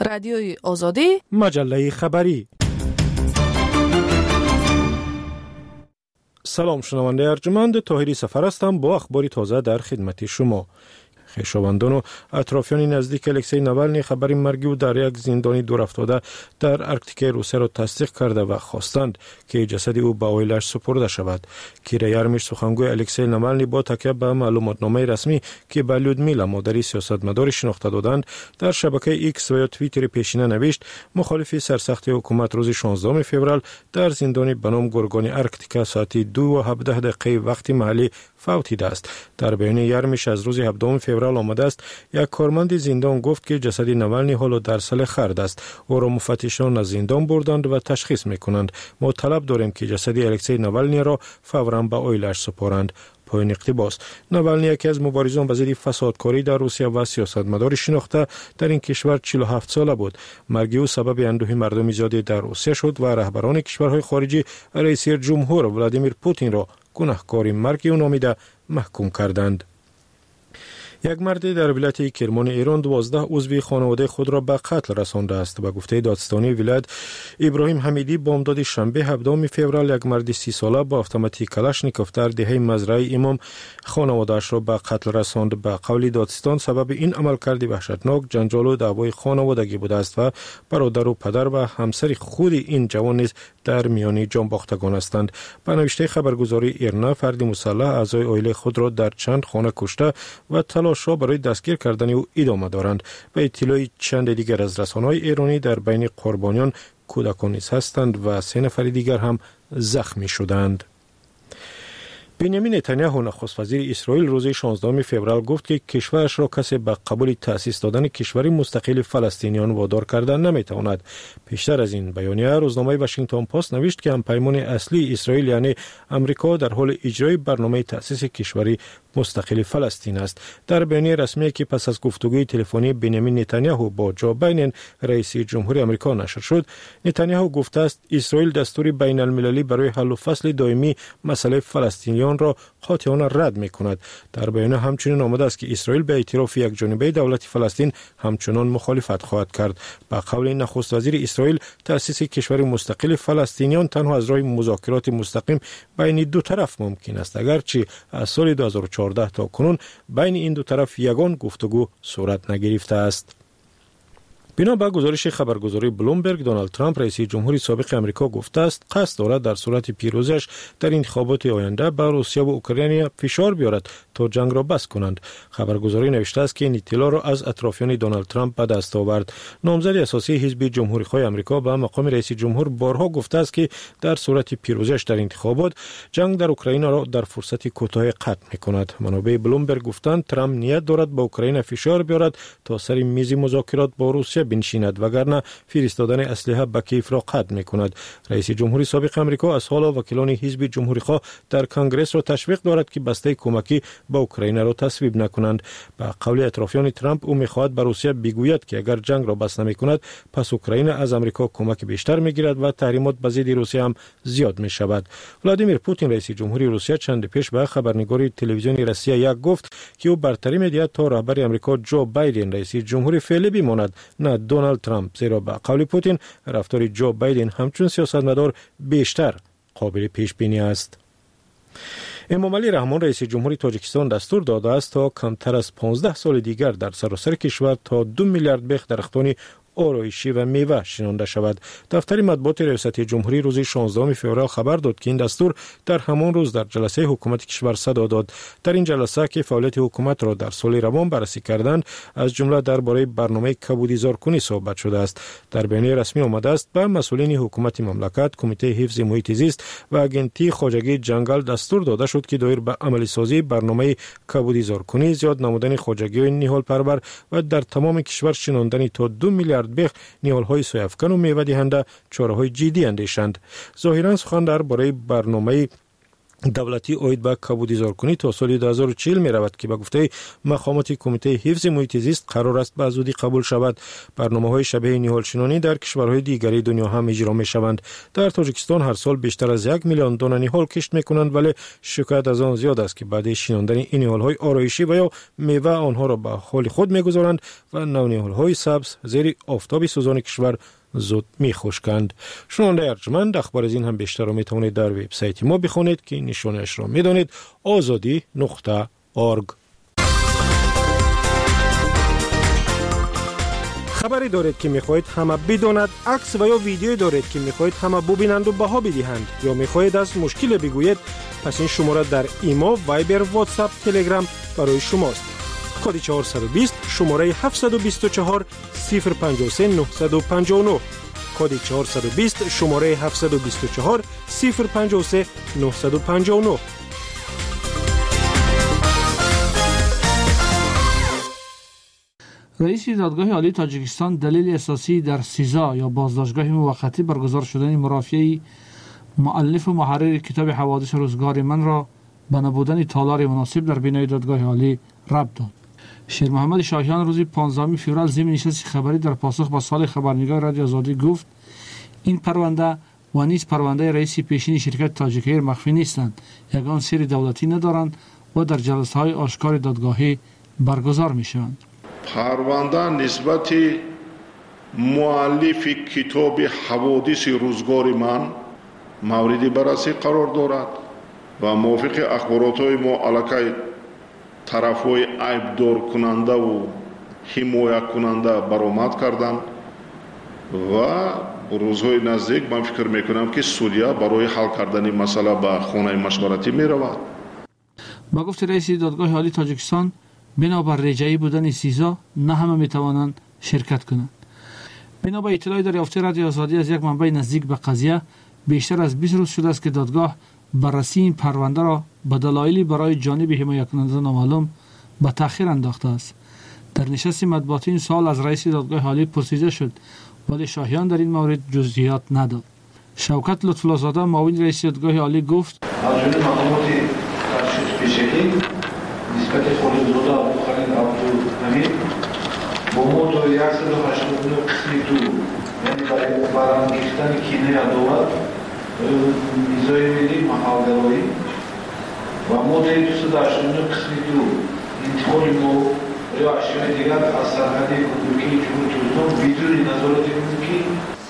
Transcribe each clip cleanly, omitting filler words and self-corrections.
رادیوی آزادی، مجله خبری. سلام شنونده ارجمند، طاهری سفر هستم با اخباری تازه در خدمت شما. خویشاوندان و اطرافیان نزدیک الکسی ناوالنی خبر مرگ او در یک زندانی دور افتاده در ارکتیک روسیه را تصدیق کرده و خواستند که جسد او به عائله‌اش سپرده شود. کیرا یارمیش سخنگوی الکسی ناوالنی با تکیه به معلوماتنامه رسمی که به لودمیلا مادری سیاستمدار شناخته دادند در شبکه ایکس و یا توییتر پیشینه نوشت مخالف سرسختی حکومت روز 16 فوریه در زندانی به نام گورگانی ارکتیکا ساعت 2:17 وقت محلی فوت دیده است. در بیان یارمیش از روز 17 فوریه آمده است یک کارمند زندان گفت که جسد ناوالنی حالا در سل خرد است. او را مفتشان از زندان بردند و تشخیص میکنند. ما طلب داریم که جسد الکسی ناوالنی را فوراً به عائله‌اش سپارند. پایان اقتباس. ناوالنی یکی از مبارزان به ضد فسادکاری در روسیه و سیاستمدار شناخته در این کشور 47 ساله بود. مرگ او سبب اندوه مردم زیادی در روسیه شد و رهبران کشورهای خارجی رئیس جمهور ولادیمیر پوتین را گناهکار مرگ او نامیده محکوم کردند. یک مرد در ولایت کرمان ایران 12 عضو خانواده خود را به قتل رسانده است. به گفته دادستانی ولایت ابراهیم حمیدی بامداد شنبه 17 فوریه یک مرد 30 ساله با اتوماتیک کلاشنیکوف در دهه مزرعه امام خانواده‌اش را به قتل رساند. به قول دادستان سبب این عملکرد وحشتناک جنجال و دعوای خانوادگی بوده است و برادر و پدر و همسر خود این جوان نیز در میان جانباختگان هستند. به نوشته خبرگزاری ایرنا فرد مسلح اعضای عائله خود را در چند خانه کشته و تلاش را برای دستگیر کردن او ادامه دارند. به اطلاع چند دیگر از رسانه‌های ایرانی در بین قربانیان کودکان نیز هستند و 3 نفر دیگر هم زخمی شدند. بنیامین نتانیاهو نخست وزیر اسرائیل روز 16 فوریه گفت که کشورش را کسی به قبول تأسیس دادن کشوری مستقل فلسطینیان وادار کردن نمیتواند. پیشتر از این بیانیه روزنامه واشنگتن پست نوشت که همپیمان اصلی اسرائیل یعنی امریکا در حال اجرای برنامه تأسیس کشوری مستقل فلسطین است. در بیانیه رسمی که پس از گفتگوی تلفنی بنیامین نتانیاهو با جو بایدن رئیس جمهوری آمریکا نشر شد، نتانیاهو گفته است اسرائیل دستور بین المللی برای حل و فصل دائمی مسئله فلسطینیان را قاطعانه رد می‌کند. در بیانیه همچنین آمده است که اسرائیل به اعتراف یک جانبه دولت فلسطین همچنان مخالفت خواهد کرد. به قول نخست وزیر اسرائیل تأسیس کشور مستقل فلسطینیان تنها از راه مذاکرات مستقیم بین دو طرف ممکن است، اگرچه از سال 2014 تا کنون بین این دو طرف یگان گفتگو صورت نگرفته است. بنا به گزارش خبرگزاری بلومبرگ، دونالد ترامپ رئیس جمهوری سابق آمریکا گفته است قصد دارد در صورت پیروزیش در انتخابات آینده بر روسیه و اوکراین فشار بیارد تا جنگ را بس کنند. خبرگزاری نوشته است که این اطلاع را از اطرافیان دونالد ترامپ به دست آورد. نامزد اساسی حزب جمهوری‌خواه آمریکا به مقام رئیس جمهور بارها گفته است که در صورت پیروزیش در انتخابات جنگ در اوکراین را در فرصت کوتاه قطع می‌کند. منابع بلومبرگ گفتند ترامپ نیت دارد با اوکراین فشار بیارد تا سر میز مذاکرات با روسیه بنشیند وگرنه فرستادن اسلحه به کیف را قطع می‌کند. رئیس جمهوری سابق آمریکا از حالا وکیلان حزب جمهوری‌خواه در کنگره را تشویق دارد که بسته کمکی به اوکراین را تصویب نکنند. به قول اطرافیان ترامپ او می‌خواهد به روسیه بگوید که اگر جنگ را بس نمی‌کند پس اوکراین از آمریکا کمک بیشتر می‌گیرد و تحریمات به ضد روسیه هم زیاد می‌شود. ولادیمیر پوتین رئیس جمهوری روسیه چند پیش به خبرنگار تلویزیون روسیه یک گفت که او برتری می‌دهد تا رهبر آمریکا جو بایدن رئیس جمهوری فعلی بماند نه دونالد ترامپ، زیرا به قول پوتین رفتار جو بایدن همچون سیاستمدار بیشتر قابل پیش بینی است. امامعلی رحمان رئیس جمهوری تاجیکستان دستور داده است تا کمتر از 15 سال دیگر در سراسر کشور تا 2 میلیارد بیخ درختان آرایشی و میوه شنانده شود. دفتر مطبوعات ریاست جمهوری روز 16 فوریه خبر داد که این دستور در همان روز در جلسه حکومت کشور صدر داد. در این جلسه که فعالیت حکومت را در سال روان بررسی کردند، از جمله درباره برنامه کبودیزارکنی صحبت شده است. در بیانیه رسمی آمده است به مسئولین حکومت مملکت، کمیته حفظ محیط زیست و اگنتی خواجگی جنگل دستور داده شد که دایر به عملی سازی برنامه کبودیزارکنی، زیاد نمودن خواجگی نهال پرور و در تمام کشور شناندن تا 2 میلیارد بیخ نهال‌های سویافکن و میوه دهنده چاره‌های جدی اندیشند. ظاهراً سخن درباره برنامه دولتی اوید به کبودیزارکنی تا سال 2040 می رود که به گفته مقامات کمیته حفظ محیط زیست قرار است به زودی قبول شود. برنامه‌های شبیه نهالشنانی در کشورهای دیگری دنیا هم اجرا می شوند. در تاجیکستان هر سال بیشتر از 1 میلیون دانه نهال کشت می کنند، ولی شکایت از آن زیاد است که بعد شیناندن این نهال‌های آرایشی و یا میوه آنها را به حال خود می گذارند و نهال‌های سبز زیر آفتاب سوزان کشور زود می خشکند. شنونده ارجمند، اخبار از این هم بیشتر را می توانید در وبسایت ما بخوانید که نشانش را می دانید: azadi.org. خبری دارید که می خواهید همه بداند، عکس و یا ویدیویی دارید که می خواهید همه ببینند و بها بدهند، یا می خواهید از مشکل بگویید، پس این شماره در ایما، وایبر، واتساپ، تلگرام برای شماست. کد 420 شماره 724 053 959. کد 420 شماره 724 053 959. رئیس دادگاه عالی تاجیکستان دلیل اساسی در سیزا یا بازداشتگاه موقتی برگزار شدن مرافعه مؤلف و محرر کتاب حوادث روزگار من را به نبودن تالار مناسب در بینای دادگاه عالی ربط داد. شیر محمد شاهیان روز 15 فوریه ضمن نشست خبری در پاسخ به سوال خبرنگار رادیو آزادی گفت این پرونده و نیز پرونده رئیس پیشین شرکت تاجیک ایر مخفی نیستند، یگان سیر دولتی ندارند و در جلسه‌های آشکار دادگاهی برگزار می‌شوند. پرونده نسبت مؤلف کتاب حوادث روزگار من مورد بررسی قرار دارد و موافق اخبارات‌های ما علیه طرف‌های عیبدار کننده و حمایت کننده برآمد کردند و روزهای نزدیک من فکر میکنم که سودیا برای حل کردن مسئله به خانه مشورتی میرود. با گفت رئیس دادگاه عالی تاجیکستان بنابر رجعی بودن سیزا نه همه میتوانند شرکت کنند. بنابر اطلاعی دریافته رادیو آزادی از یک منبع نزدیک به قضیه، بیشتر از 20 روز شده است که دادگاه بررسی این پرونده را به دلایلی برای جانب حمایت کننده نامعلوم به تأخیر انداخته است. در نشست مطبوعاتی این سال از رئیس دادگاه عالی پرسیده شد، ولی شاهیان در این مورد جزئیات نداد. شوکت لطف‌الله زاده معاون رئیس دادگاه عالی گفت از جمله مقامات تشخیص پیشگی نسبت خالق‌زاده ابوخلیل عبدالحمید با ما تا 189 قسمی دو، یعنی برای برانگیختن کینه عداوت میزای ملی محاوله‌ای و ماده 289 قسمی دو انتقال ما یا اشیاء دیگر از سرحد گمرکی جمهوری ترکمن بدون نظارت گمرکی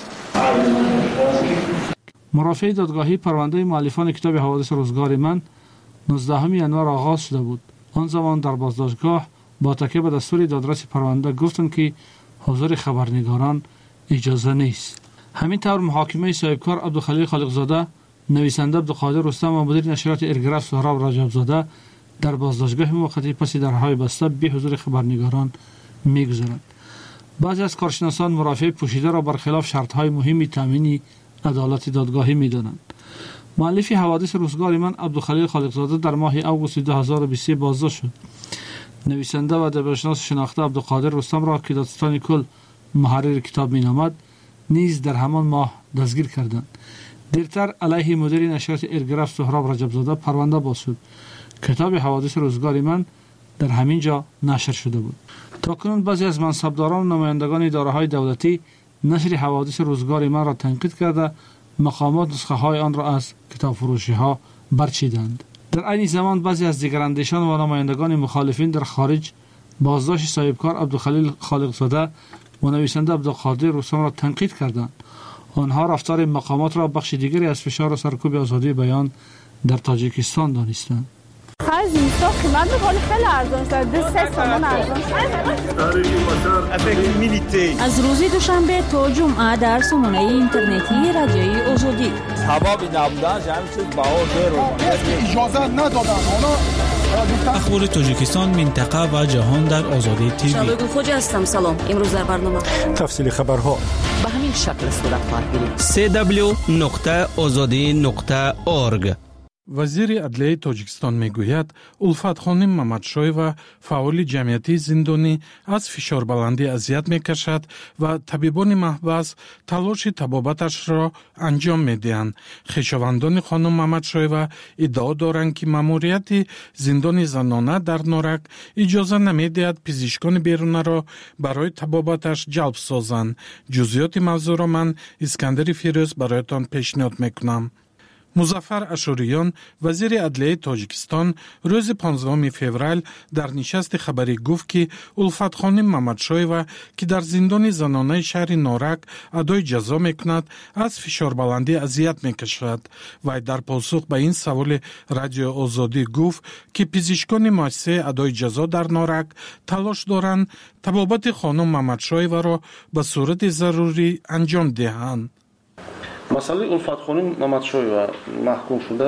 مرافعه دادگاهی پرونده مؤلفان کتاب حوادث روزگار من 19 ینوار آغاز شده بود. آن زمان در بازداشتگاه با تکیه به دستور دادرس پرونده گفتند که حضور خبرنگاران اجازه نیست. همین طور محاکمه صاحبکار عبدالخلیل خالقزاده، نویسنده عبدالقادر رستم و مدیر نشریات ارگراف سهراب رجبزاده در بازداشتگاه موقتی پس درهای بسته بی حضور خبرنگاران می‌گذارند. بعضی از کارشناسان مرافعه پوشیده را برخلاف شرط‌های مهمی تامین عدالت دادگاهی می‌دانند. مؤلف حوادث روزگار من عبدالخلیل خالقزاده در ماه اوگوست 2023 بازداشت شد. نویسنده و ادبیاتشناس شناخته عبدالقادر رستم را که دادستان کل محرر کتاب می‌نامد نیز در همان ماه دستگیر کردند. دیرتر علیه مدیر نشریات ارگراف سهراب رجبزاده پرونده باز شد. کتاب حوادث روزگار من در همین جا نشر شده بود. تاکنون بعضی از منصبداران و نمایندگان اداره‌های دولتی نشر حوادث روزگار من را تنقید کرده مقامات نسخه های آن را از کتاب فروشی ها برچیدند. در این زمان بعضی از دیگر اندیشان و نمایندگان مخالفین در خارج بازداشت صاحبکار عبدالخلیل خالقزاده و نویسنده عبدالقادر رستم را تنقید کردند. آنها رفتار مقامات را بخش دیگری از فشار و سرکوب آزادی بیان در تاجیکستان دانستند. از اینستا قیمت بخوری خیلی ارزان شد، 3 تومان ارزان شد. از روز دوشنبه تا جمعه در سامانه اینترنتی رادیوی آزادی حبابی نبودن همین چیز بها زیر اجازه ندادن. اخبار تاجیکستان، منطقه و جهان در آزادی تیوی. شبگو خوجا هستم. سلام. امروز در برنامه تفصیل خبرها به همین شکل صورت خواهد گرفت. www.azadi.org вазири адлияи Тоҷикистон мегӯяд, Улфатхоним Мамадшоева, фаъоли ҷамъиятии зиндонӣ, аз фишорбаландӣ азият мекашад ва табибони маҳбас талоши табобаташро анҷом медиҳанд. Хешовандони хонум Мамадшоева иддао доранд, ки маъмурияти зиндони занона дар Норак иҷоза намедиҳад пизишкони берунаро барои табобаташ ҷалб созанд. ҷузъиёти мавзӯъро ман Искандари Фирӯз бароятон пешниҳод мекунам. Музаффар Ашуриён, вазири адлияи Тоҷикистон, рӯзи 15 феврал дар нишасти хабарӣ гуфт, ки Улфатхоним Мамадшоева, ки дар зиндони занонаи шаҳри Норак адои ҷазо мекунад, аз фишорбаландӣ азият мекашад. Вай дар посух ба ин саволи Радиои Озодӣ гуфт, ки пизишкони муассисаи адои ҷазо дар Норак талош доранд табобати хонум Мамадшоеваро ба сурати зарурӣ анҷом диҳанд. масъалаи Улфатхоним Мамадшоева маҳкум шуда,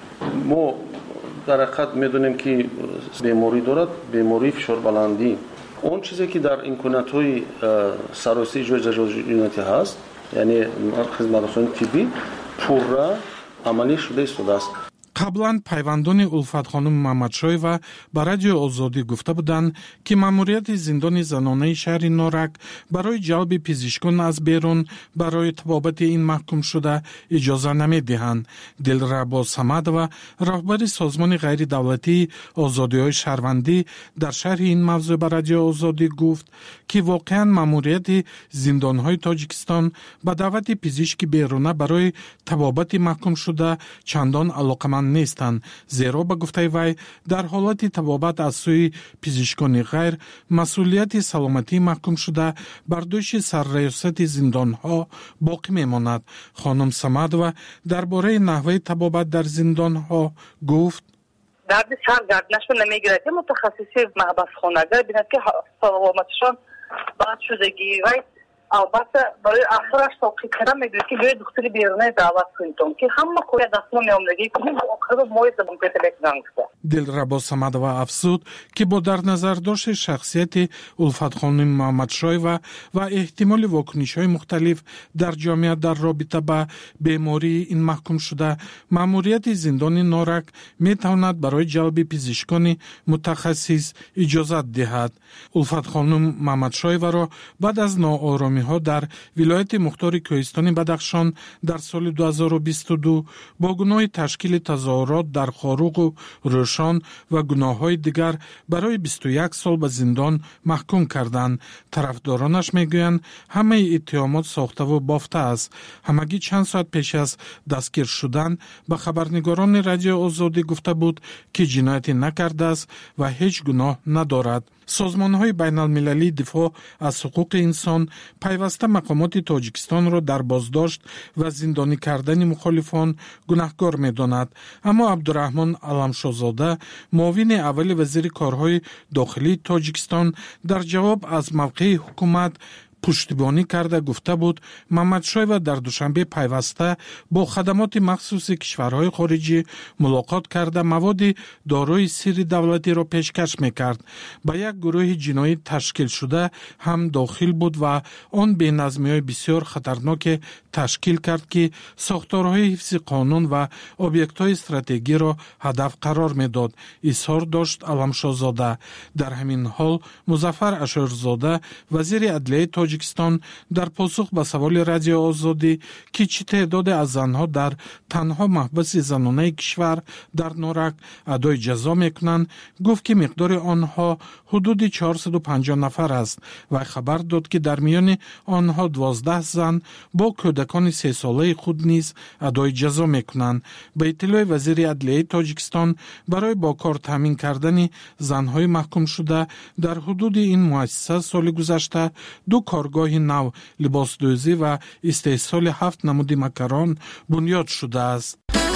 мо дар ҳақиқат медонем, ки беморӣ дорад, бемории фишорбаландӣ. он чизе ки дар имкониятҳои сарости иҷрои ҷазои ҷиноятӣ ҳаст, яъне хизматрасони тиббӣ пурра амалӣ шуда истодааст. қаблан пайвандони Улфатхоним Мамадшоева ба Радиои Озодӣ гуфта буданд, ки маъмурияти зиндони занонаи шаҳри Норак барои ҷалби пизишкон аз берун барои табобати ин маҳкум шуда иҷоза намедиҳанд. Дилрабо Самадова, раҳбари созмони ғайридавлатии озодиҳои шаҳрвандӣ дар шарҳи ин мавзӯъ ба Радиои Озодӣ гуфт, ки воқеан маъмурияти зиндонҳои Тоҷикистон ба даъвати пизишки беруна барои табобати маҳкум шуда чандон алоқаманд нестанд, зеро ба гуфтаи вай дар ҳолати табобат аз сӯи пизишкони ғайр масъулияти саломатии маҳкум шуда бар дӯши сарраёсати зиндонҳо боқӣ мемонад. хонум Самадова дар бораи наҳваи табобат дар зиндонҳо гуфт: дарди сар гарднашон намегирад, мутахассиси маҳбасхонагар бинад, ки саломатишон баъд шудагӣ вай албатта барои ахираш соқит кардан мегӯяд, ки биёед духтури берунаи даъват кунитон, ки ҳама коя дастмо меомадагӣ кунем охири мои забонпета мекунам гуфта. Дилрабо Самадова афзуд, ки бо дар назар дошти шахсияти Улфатхоним Мамадшоева ва эҳтимоли вокунишҳои мухталиф дар ҷомеа дар робита ба бемории ин маҳкум шуда, маъмурияти зиндони Норак метавонад барои ҷалби пизишкони мутахассис иҷозат диҳад. Улфатхоним Мамадшоеваро баъд аз нооромиҳо дар вилояти Мухтори Кӯҳистони Бадахшон дар соли 2022 бо гуноҳи ташкили тазоҳурот дар Хоруғу Рӯшон ва гуноҳҳои дигар барои 21 сол ба зиндон маҳкум карданд. Тарафдоронаш мегӯянд, ҳамаи иттиҳомот сохтаву бофта аст. Ҳамагӣ чанд соат пеш аз дастгир шудан ба хабарнигорони Радиои Озодӣ гуфта буд, ки ҷиноятӣ накардааст ва ҳеҷ гуноҳ надорад. созмонҳои байналмилалии дифоъ аз ҳуқуқи инсон пайваста мақомоти Тоҷикистонро дар боздошт ва зиндонӣ кардани мухолифон гунаҳкор медонад. аммо Абдураҳмон Аламшозода, муовини аввали вазири корҳои дохилии Тоҷикистон, дар ҷавоб аз мавқеи ҳукумат пуштибонӣ карда гуфта буд, Мамадшоева дар душанбе пайваста бо хадамоти махсуси кишварҳои хориҷӣ мулоқот карда маводи дорои сирри давлатиро пешкаш мекард. Ба як гурӯҳи ҷиноӣ ташкилшуда ҳам дохил буд ва он беназмиҳои бисёр хатарноке ташкил кард, ки сохторҳои ҳифзи қонун ва объектҳои стратегиро ҳадаф қарор медод, изҳор дошт Аламшозода. дар ҳамин ҳол Музаффар Ашурзода, вазири адлияи Тоҷикистон, дар посух ба саволи Радиои Озодӣ, ки чӣ теъдоде аз занҳо дар танҳо маҳбаси занонаи кишвар дар Норак адои ҷазо мекунанд, гуфт, ки миқдори онҳо ҳудуди 450 нафар аст. Вай хабар дод, ки дар миёни онҳо 12 зан бо кӯдакони 3 солаи худ низ адои ҷазо мекунанд. Ба иттилои вазири адлияи Тоҷикистон, барои бо кор таъмин кардани занҳои маҳкум шуда дар ҳудуди ин муассиса соли гузашта 2 коргоҳи нав либосдӯзӣ ва истеҳсоли 7 намуди макарон бунёд шудааст.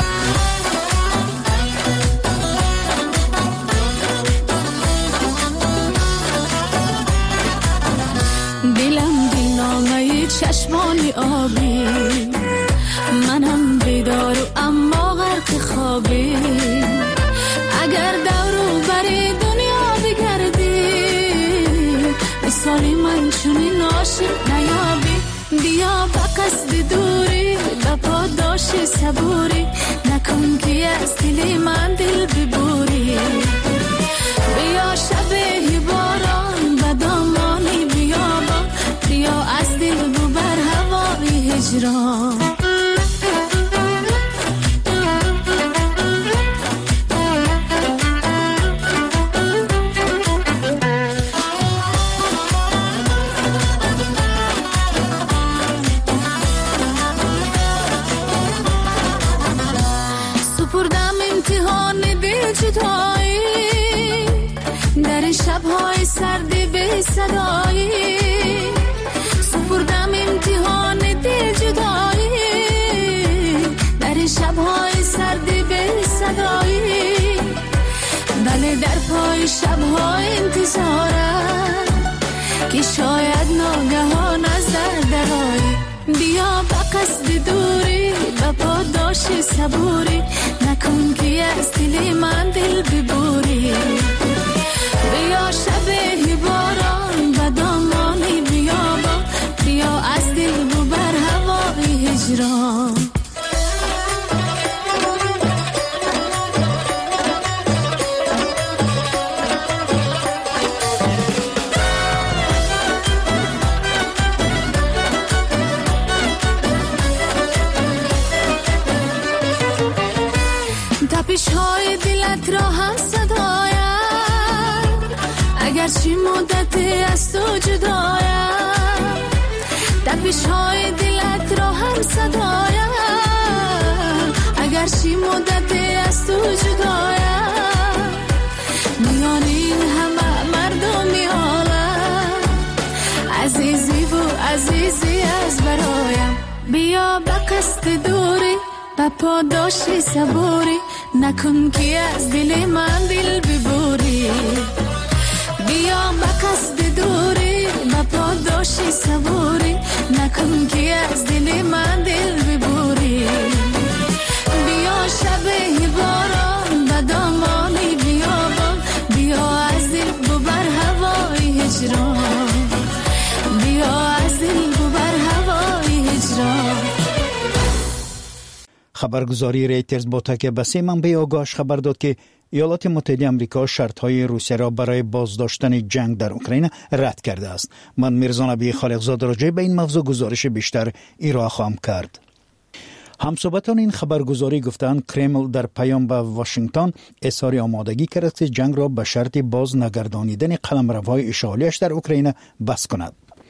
دلم دلنامه چشمانی آبی، منم بیدار و اما غرق خوابی. اگر دورو بری دنیا بگردی، مثالی من چونی ناشی نیابی. بیا به قصد دوری بپا داشتی صبوری نکن که از دل من دل ببوری بیا شب باران و دامانی بیابان بیا از دل ببر هوای هجران در شب‌های سرد به صدایی سپردم امتحان دل جدایی در شب‌های سرد به صدایی بله در پای شب‌های انتظارم که شاید ناگهان از درآیی بیا به قصد دوری و پاداش صبوری نکن که از دل من دل ببوری بیا شب باران و دامانی بیابان بیا از دل ببر هوای هجران تپش های دلت را هم صدایم اگرچه مدت از تو جدایم تپش های دلت را هم صدایم اگرچه مدت از تو جدایم میان این همه مردمی عالم عزیزی و عزیزی از برایم بیا به قصد دوری با پاداش صبوری نکن که از دل من دل ببوری بیا به قصد دوری با پاداش صبوری نکن که از دل من دل ببوری بیا شب باران و دامانی بیابان بیا از دل ببر هوای هجران بیا از دل ببر هوای هجران خبرگزاری ریترز با تکیه به سه منبع آگاهش خبر داد که ایالات متحده آمریکا شرط‌های روسیه را برای بازداشتن جنگ در اوکراین رد کرده است. من میرزا نبی خالقزاده راجع به این موضوع گزارش بیشتر ارائه خواهم کرد. همصحبتان این خبرگزاری گفتند کرمل در پیام به واشنگتن اظهار آمادگی کرد که جنگ را به شرط باز نگردانیدن قلمروهای اشغالیش در اوکراین بس کند.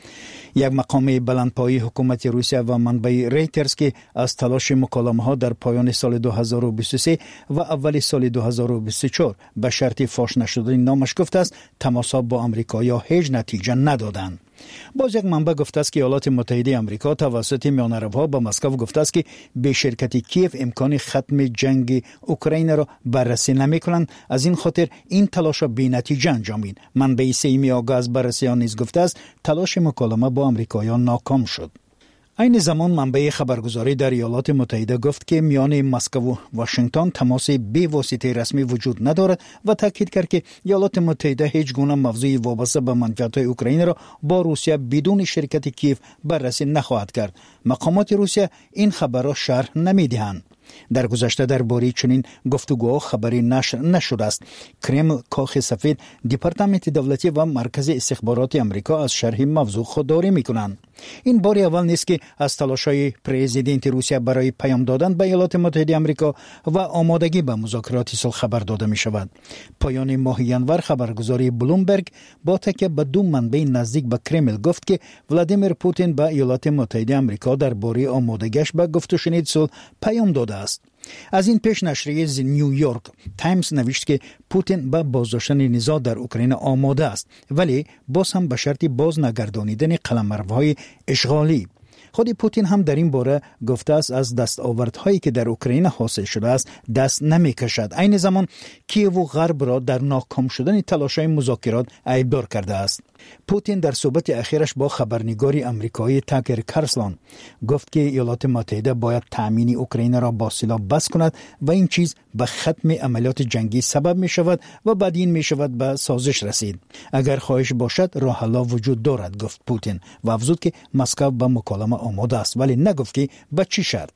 یک مقام بلندپایه حکومت روسیه و منبع ریترز که از تلاش مکالمه ها در پایان سال 2023 و اول سال 2024 به شرط فاش نشدن نامش گفته است تماس‌ها با آمریکایی‌ها هیچ نتیجه ندادند. باز یک منبع گفته است که ایالات متحده آمریکا توسط میان‌عرب‌ها به مسکو گفته است که به شرکت کیف امکان ختم جنگ اوکراین را بررسی نمی‌کنند، از این خاطر این تلاش بی‌نتیجه انجامید. منبع سیمی آگاه از بررسی‌ها نیز گفته است تلاش مکالمه با آمریکاییان ناکام شد. این زمان منبع خبرگزاری در ایالات متحده گفت که میان مسکو و واشنگتن تماس بی واسطه رسمی وجود ندارد و تاکید کرد که ایالات متحده هیچ گونه موضوعی وابسته به منفعت‌های اوکراین را با روسیه بدون شرکت کیف بررسی نخواهد کرد. مقامات روسیه این خبر را شرح نمی‌دهند. در گذشته درباره چنین گفتگوها خبری نشر نشده است. کرمل، کاخ سفید، دپارتمان دولتی و مرکز استخبارات آمریکا از شرح موضوع خودداری می‌کنند. این بار اول نیست که از تلاش‌های پرزیدنت روسیه برای پیام دادن به ایالات متحده آمریکا و آمادگی به مذاکرات صلح خبر داده می‌شود. پایان ماه ژانویه خبرگزاری بلومبرگ با تکیه به دو منبع نزدیک به کرمل گفت که ولادیمیر پوتین به ایالات متحده آمریکا درباره آمادگیش به گفت و شنید صلح پیام داده است. از این پیش نشریه نیویورک تایمز نوشت که پوتین به بازداشتن نزاع در اوکراین آماده است، ولی باز هم به شرط باز نگردانیدن قلمروهای اشغالی. خود پوتین هم در این باره گفته است از دستاوردهایی که در اوکراین حاصل شده است دست نمی‌کشد. این زمان کیف و غرب را در ناکام شدن تلاش‌های مذاکرات عیبدار کرده است. پوتین در صحبت اخیرش با خبرنگاری آمریکایی تاکر کارلسن گفت که ایالات متحده باید تأمین اوکراین را با سلاح بس کند و این چیز به ختم عملیات جنگی سبب می شود و بعد این می شود به سازش رسید. اگر خواهش باشد راه حل وجود دارد، گفت پوتین و افزود که مسکو به مکالمه آماده است، ولی نگفت که به چه شرط.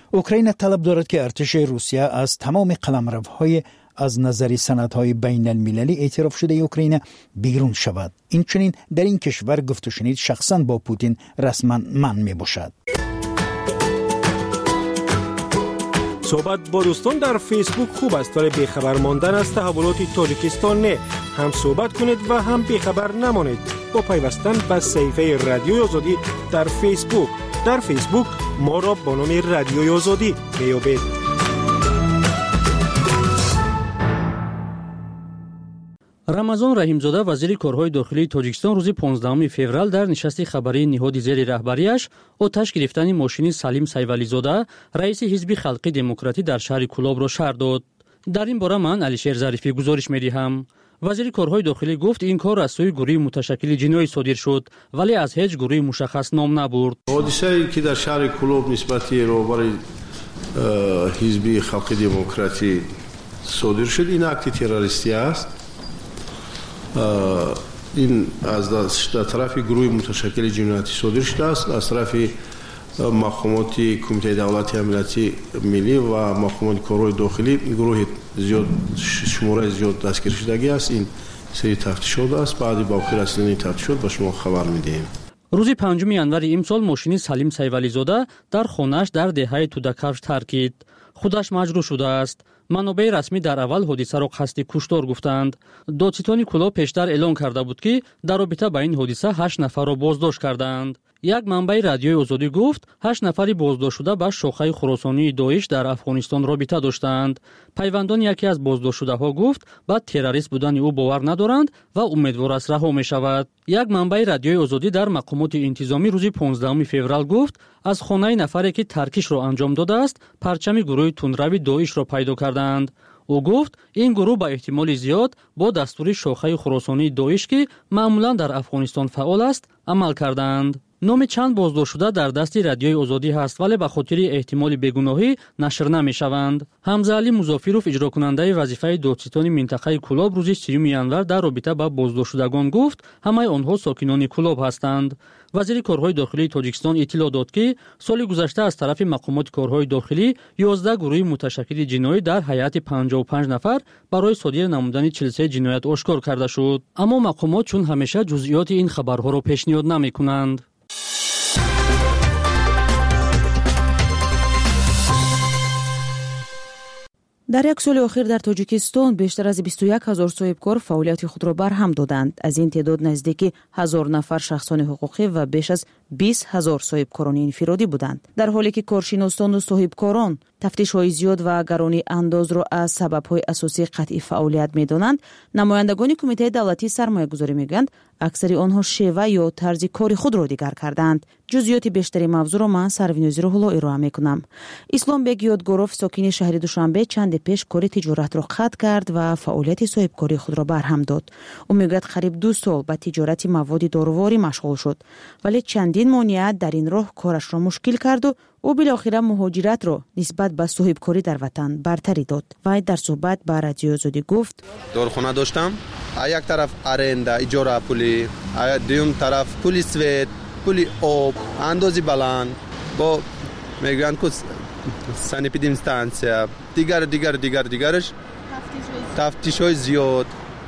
اوکراین طلب دارد که ارتش روسیه از تمام قلمروهای از نظر سندهای بین المللی اعتراف شده اوکراین بیرون شود. این چنین در این کشور گفت و شنید شخصا با پوتین رسما من می باشد. صحبت با دوستان در فیسبوک خوب است، ولی بیخبر ماندن از تحولات تاجیکستان نه. هم صحبت کنید و هم بیخبر نمانید با پیوستن به صفحه رادیوی آزادی در فیسبوک. در فیسبوک ما را با نام رادیوی آزادی میابید. рамазон раҳимзода вазири корҳои дохилии тоҷикистон рӯзи 15 феврал дар нишасти хабарии ниҳоди зери раҳбарияш оташ гирифтани мошини Салим Сайвализода, раиси ҳизби халқи демократӣ дар шаҳри Кӯлобро шаҳр дод. дар ин бора ман Алишер Зарифӣ гузориш медиҳам. вазири корҳои дохилӣ гуфт ин кор аз сӯи гурӯҳи муташаккили ҷиноӣ содир шуд, вале аз ҳеҷ гурӯҳи мушаххас ном набурд. ҳодисае ки дар шаҳри Кӯлоб нисбати роҳбари ҳизби халқи демократӣ содир шуд, ин акти террористӣ аст. این از طرف گروه متشکل جنایتی صادر شده است، از طرف مقامات کمیته دولتی امنیتی ملی و مقامات کارهای داخلی گروه زیاد شماره زیاد دستگیر شدگی است. این سری تفتیشات است. بعد با آخر رسیدن تفتیشات به شما خبر میدهیم. рӯзи 5 январи имсол мошини Салим Сайвализода дар хонааш дар деҳаи Тудакавш тарк кид. худаш маҷрӯҳ шудааст. манобаи расмӣ дар аввал ҳодисаро қасди куштор гуфтанд. додситони Кӯлоб пештар эълон карда буд ки дар робита ба ин ҳодиса 8 нафарро боздошт карданд. як манбаи радиои озодӣ гуфт 8 нафари боздоштшуда ба шохаи хуросонии доиш дар Афғонистон робита доштанд. пайвандони яке аз боздоштшудаҳо гуфт ба террорист будани ӯ бовар надоранд ва умедвор аст раҳо мешавад. як манбаи радиои озодӣ дар мақомоти интизомӣ рӯзи 15 феврал гуфт аз хонаи нафаре ки таркишро анҷом додааст парчами гурӯҳи тунрави доишро пайдо карданд. ӯ гуфт ин гурӯҳ ба эҳтимоли зиёд бо дастури шохаи хуросонии доиш ки маъмулан дар Афғонистон фаъол аст амал кардаанд. номи чанд боздоштшуда дар дасти радиои озодӣ ҳаст, вале ба хотири эҳтимоли бегуноҳӣ нашр намешаванд. ҳамза Али Музофиров, иҷрокунандаи вазифаи додситони минтақаи Кӯлоб, рӯзи 30 январ дар робита ба боздоштшудагон гуфт ҳамаи онҳо сокинони Кӯлоб ҳастанд. вазири корҳои дохилии Тоҷикистон иттилоъ дод ки соли гузашта аз тарафи мақомоти корҳои дохилӣ 11 гурӯҳи муташаккили ҷиноӣ дар ҳайати 55 нафар барои содир намудани 43 ҷиноят ошкор карда шуд. аммо мақомот чун ҳамеша ҷузъиёти ин хабарҳоро пешниҳод намекунанд. дар як соли охир дар Тоҷикистон бештар аз 21 000 соҳибкор фаъолияти худро барҳам доданд. аз ин теъдод наздики 1000 нафар шахсони ҳуқуқӣ ва беш аз 20 000 соҳибкорони инфиродӣ буданд. дар ҳоле ки коршиностону соҳибкорон тафтишҳои зиёд ва гарони андозро аз сабабҳои асосии қатъи фаъолият медонанд, намояндагони кумитаи давлатии сармоягузорӣ мегӯянд аксари онҳо шева ё тарзи кори худро дигар карданд. ҷузъиёти бештари мавзӯъро ман Сарвинози Рӯҳулло ироа мекунам. Исломбек Ёдгоров, сокини шаҳри Душанбе, чанде пеш кори тиҷоратро қатъ кард ва фаъолияти соҳибкории худро барҳам дод. ӯ мегӯяд қариб 2 сол ба тиҷорати маводи доруворӣ машғул шуд, вале чандин монеат дар ин роҳ корашро мушкил карду ӯ билохира муҳоҷиратро нисбат ба соҳибкорӣ дар ватан бартарӣ дод. вай дар суҳбат ба Радиои Озодӣ гуфт: дорухона доштам, як тараф аренда, иҷора пули, дуюм тараф пули свет, пули об, андози баланд, бо мегӯянд ку санепидемстансия, дигараш тафтишҳои зиёд.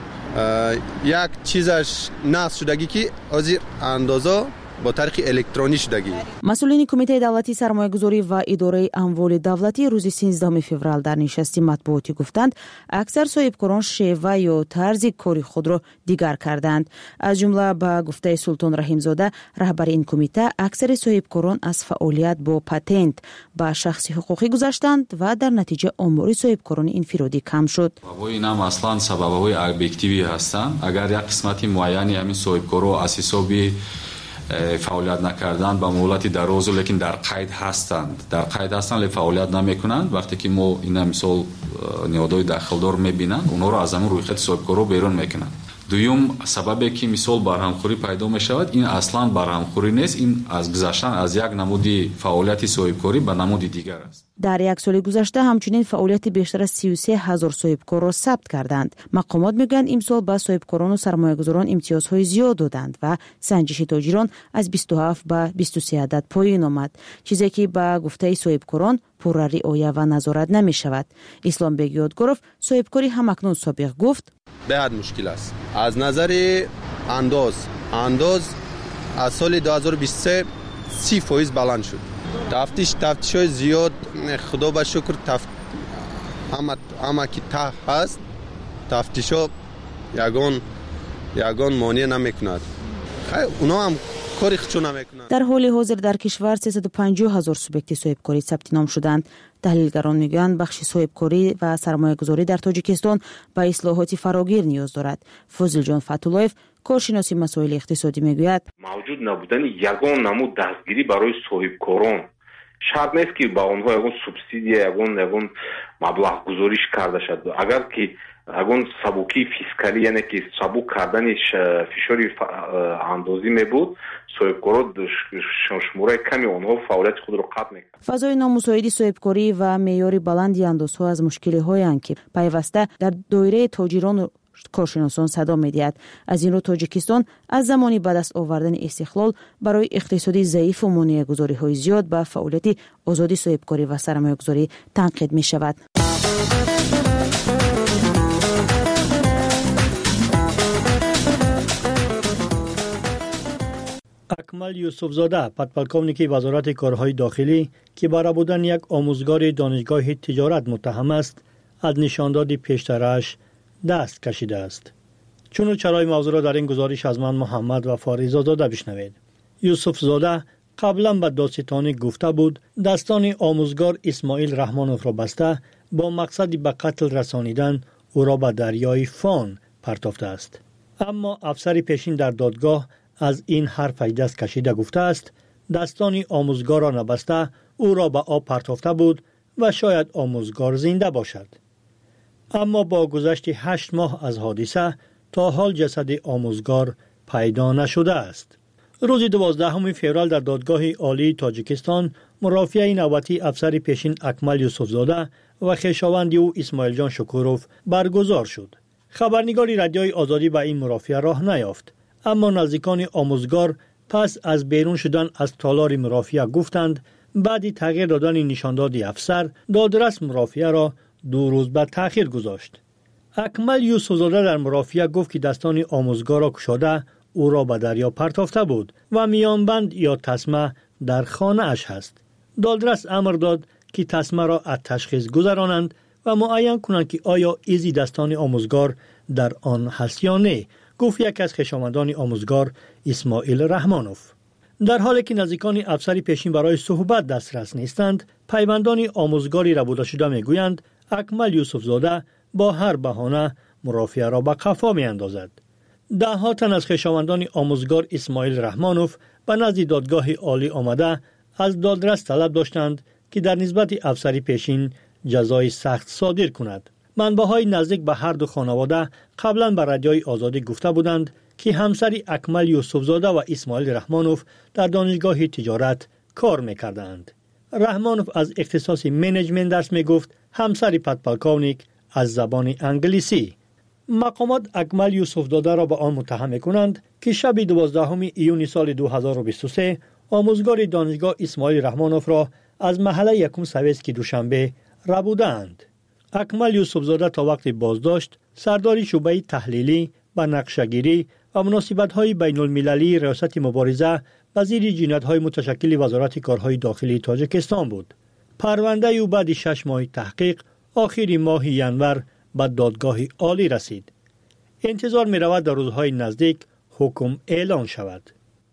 як чизаш нақс шудагӣ ки ҳозир андоза бо тариқи электронӣ шудагӣ. масъулини кумитаи давлатии сармоягузорӣ ва идораи амволи давлатӣ рӯзи 13 феврал дар нишасти матбуотӣ гуфтанд аксар соҳибкорон шева ё тарзи кори худро дигар карданд. аз ҷумла ба гуфтаи Султон Раҳимзода, раҳбари ин кумита, аксари соҳибкорон аз фаъолият бо патент ба шахси ҳуқуқӣ гузаштанд ва дар натиҷа омори соҳибкорони инфиродӣ кам шуд. инам аслан сабабҳои объективӣ ҳастанд. агар як қисмати муайяни ҳамин соҳибкорҳо аз ҳисоби фаъолият накардан ба муҳлати дарозу лекин дар қайд ҳастанд, вале фаъолият намекунанд. вақте ки мо ина мисол ниҳодҳои дахилдор мебинанд, онҳоро аз ҳамин рӯйхати соҳибкорҳо берун мекунанд. дуюм сабабе ки мисол барҳамхӯрӣ пайдо мешавад, ин аслан барҳамхӯрӣ нест, ин аз гузаштан аз як намуди фаъолияти соҳибкорӣ ба намуди дигар аст. در یک سال گذشته همچنین فعالیت بیشتر از 33000 صاحبکار را ثبت کردند. مقامات میگویند امسال به صاحبکاران و سرمایه‌گذاران امتیازهای زیاد دادند و سنجش تاجران از 27 به 23 عدد پایین آمد، چیزی که به گفته صاحبکاران پورا رعایت و نظارت نمی شود. اسلامبگ یادگورف صاحبکاری همکنون سابق گفت بسیار مشکل است. از نظر انداز از سال 2023 30% بلند شد. تفتیش‌های زیاد، خدا به شکر همه که ته هست تفتیش‌ها یگان مانع نمیکند. اونا هم کاری خودشون نمیکنند. در حال حاضر در کشور 350,000 سوبیکت صاحبکاری ثبت نام شدند. تحلیلگران میگویند بخش صاحبکاری و سرمایه‌گذاری در تاجیکستان به اصلاحات فراگیر نیاز دارد. فضل جان فتولایف کارشناسی مسائل اقتصادی میگوید موجود نبودن یگان نمود دستگیری برای صاحبکاران شرط نیست که با آنها یگان سوبسیدی یگان مبلغ گذاریش کرده شد. اگر که یگان سبوکی فیسکالی یعنی که سبوک کردن فشاری اندازی میبود صاحبکاران شماره کمی آنها فعالیت خود را قطع میکرد. فضای نامساعد صاحبکاری و معیار بلند اندازها از مشکل‌هایی که پیوسته در دایره تاجران کارشناسان صدا می‌دهد. از این رو تاجیکستان از زمانی بعد از آوردن استقلال برای اقتصادی ضعیف و مانع‌گذاری‌های زیاد به فعالیت آزادی صاحبکاری و سرمایه‌گذاری تنقید می‌شود. اکمل یوسفزاده پدپلکاونیک وزارت کارهای داخلی که برای بودن یک آموزگار دانشگاه تجارت متهم است، از نشانداد پیشترش دست کشیده است. چون چرای موضوع را در این گزارش از من محمد و فاریزاده بشنوید. یوسفزاده قبلا به دادستانی گفته بود دستان آموزگار اسماعیل رحمانوف را بسته با مقصد به قتل رسانیدن او را به دریای فان پرتافته است. اما افسر پیشین در دادگاه از این حرف دست کشیده گفته است دستان آموزگار را نبسته او را به آب پرتافته بود و شاید آموزگار زنده باشد. اما با گذشت 8 ماه از حادثه تا حال جسد آموزگار پیدا نشده است. روز 12 فوریه در دادگاه عالی تاجیکستان مرافعه نوبتی افسر پیشین اکمل یوسفزاده و خویشاوند او اسماعیل جان شکوروف برگزار شد. خبرنگار رادیوی آزادی به این مرافعه راه نیافت، اما نزدیکان آموزگار پس از بیرون شدن از تالار مرافعه گفتند بعد تغییر دادن نشانداد افسر دادرس مرافعه را 2 روز به تأخیر گذاشت. اکمل یوسفزاده در مرافعه گفت که دستان آموزگار را کشاده او را به دریا پرتافته بود و میانبند یا تسمه در خانه اش هست. دادرس امر داد که تسمه را از تشخیص گذرانند و معین کنند که آیا ایزی دستان آموزگار در آن هست یا نه، گفت یک از خویشاوندان آموزگار اسماعیل رحمانوف. در حالی که نزدیکان افسر پیشین برای صحبت دسترس نیستند، پیوندان آموزگاری ربوده شده میگویند اکمل یوسفزاده با هر بهانه مرافعه را به قفا میاندازد. 10 تن از خویشاوندان آموزگار اسماعیل رحمانوف به نزد دادگاه عالی آمده از دادرس طلب داشتند که در نسبت افسر پیشین جزای سخت صادر کند. منبع‌های نزدیک به هر دو خانواده قبلا به رادیوی آزادی گفته بودند که همسر اکمل یوسفزاده و اسماعیل رحمانوف در دانشگاه تجارت کار می‌کردند. رحمانوف از اختصاص منیجمنت درس می‌گفت، همسر پدپلکاونیک از زبان انگلیسی. مقامات اکمل یوسفزاده را به آن متهم می‌کنند که شب 12 ایون سال 2023 آموزگار دانشگاه اسماعیل رحمانوف را از محله یکم سویسکی دوشنبه ربودند. اکمل یوسفزاده تا وقت بازداشت سرداری شعبه تحلیلی و نقشه‌گیری و مناسبت‌های بین‌المللی ریاست مبارزه وزیر جنایت‌های متشکل وزارت کارهای داخلی تاجیکستان بود. پرونده او بعد 6 ماه تحقیق آخر ماه ینور به دادگاه عالی رسید. انتظار می‌رود در روزهای نزدیک حکم اعلان شود.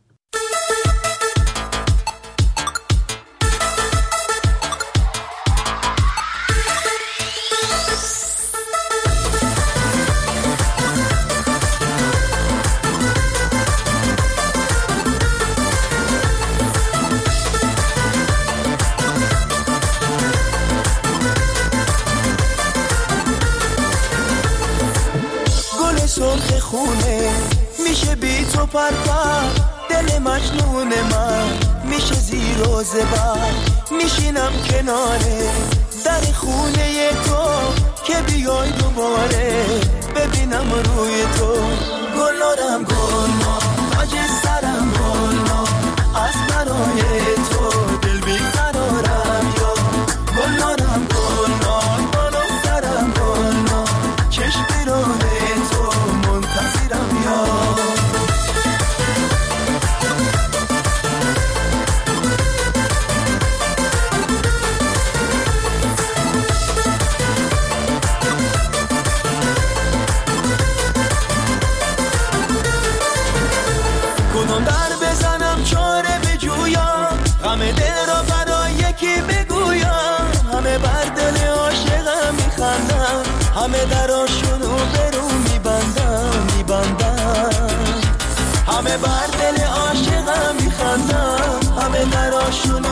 سرخ خونه میشه بی تو پرپر، دل مجنون من میشه زیر و زبر. میشینم کناره در خونه تو که بیای دوباره ببینم روی تو گلارم گلنا تاج سرم گلنا از برای